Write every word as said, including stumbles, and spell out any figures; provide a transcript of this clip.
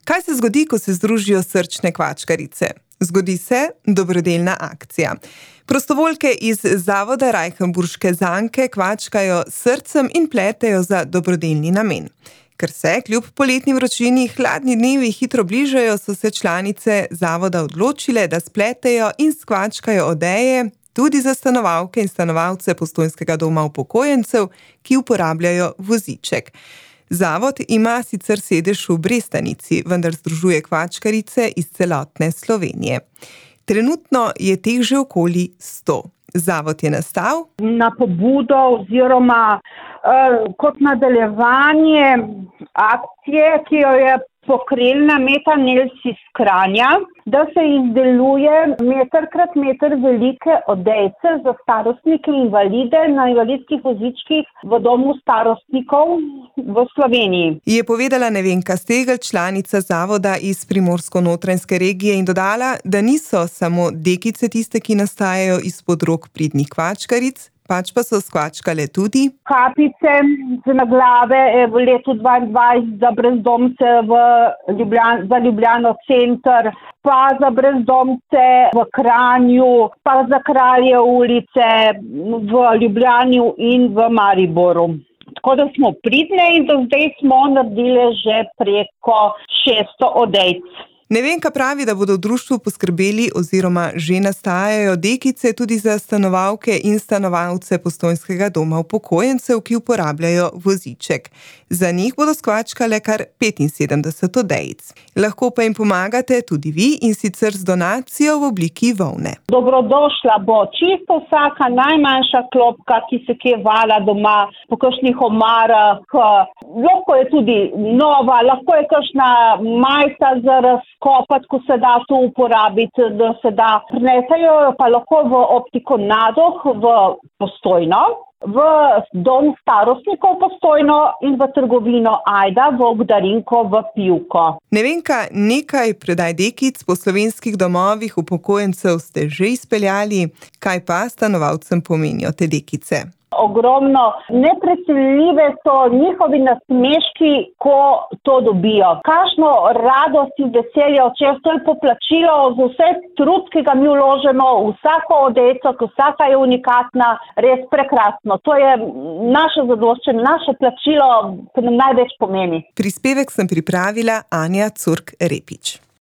Kaj se zgodi, ko se združijo srčne kvačkarice? Zgodi se dobrodelna akcija. Prostovoljke iz Zavoda Reichenburške zanke kvačkajo srcem in pletejo za dobrodelni namen. Ker se kljub poletni vročini hladni dnevi hitro bližajo, so se članice zavoda odločile, da spletejo in skvačkajo odeje tudi za stanovalke in stanovalce Postojnskega doma upokojencev, ki uporabljajo voziček. Zavod ima sicer sedež v Brestanici, vendar združuje kvačkarice iz celotne Slovenije. Trenutno je teh že okoli sto. Zavod je nastal na pobudo oziroma uh, kot nadaljevanje akcije, ki jo je pokrenila Meta Nels iz Kranja, da se izdeluje meter krat meter velike odejce za starostnike in invalide na invalidskih vozičkih v domu starostnikov v Sloveniji. Je povedala Nevenka Stegl, članica zavoda iz Primorsko-notranjske regije, in dodala, da niso samo dekice tiste, ki nastajajo izpod rok pridnih kvačkaric, pač pa so skvačkale tudi kapice na glave v letu dvaindvajset za brezdomce v Ljubljan, za Ljubljano center, pa za brezdomce v Kranju, pa za Kralje ulice v Ljubljani in v Mariboru. Tako da smo pridne in do zdaj smo naredili že preko šeststo odejc. Nevenka pravi, da bodo v društvu poskrbeli oziroma že nastajajo dekice tudi za stanovalke in stanovalce Postojnskega doma upokojencev, ki uporabljajo voziček. Za njih bodo skvačkale kar petinsedemdeset odejic. Lahko pa jim pomagate tudi vi, in sicer z donacijo v obliki volne. Dobrodošla bo čisto vsaka najmanjša klopka, ki se kje vala doma po kakšnih omarah. Lahko je tudi nova, lahko je kakšna majca za razkopati, ko se da to uporabiti, da se da. Prinesejo pa lahko v optiko Nadoh v Postojno, v dom starostnikov Postojno in v trgovino Ajda v Ogdarinko v Pivko. Nevenka, nekaj predaj dekic po slovenskih domovih upokojencev ste že izpeljali. Kaj pa stanovalcem pomenijo te dekice? Ogromno. Neprecenljive so njihovi nasmeški, ko to dobijo. Kakšno radost in veselje, čez to je poplačilo za vse trud, ki ga mi vložimo, vsako odejco, vsaka je unikatna, res prekrasno. To je naše zadoščenje, naše plačilo, ki nam največ pomeni. Prispevek sem pripravila Anja Curk Repič.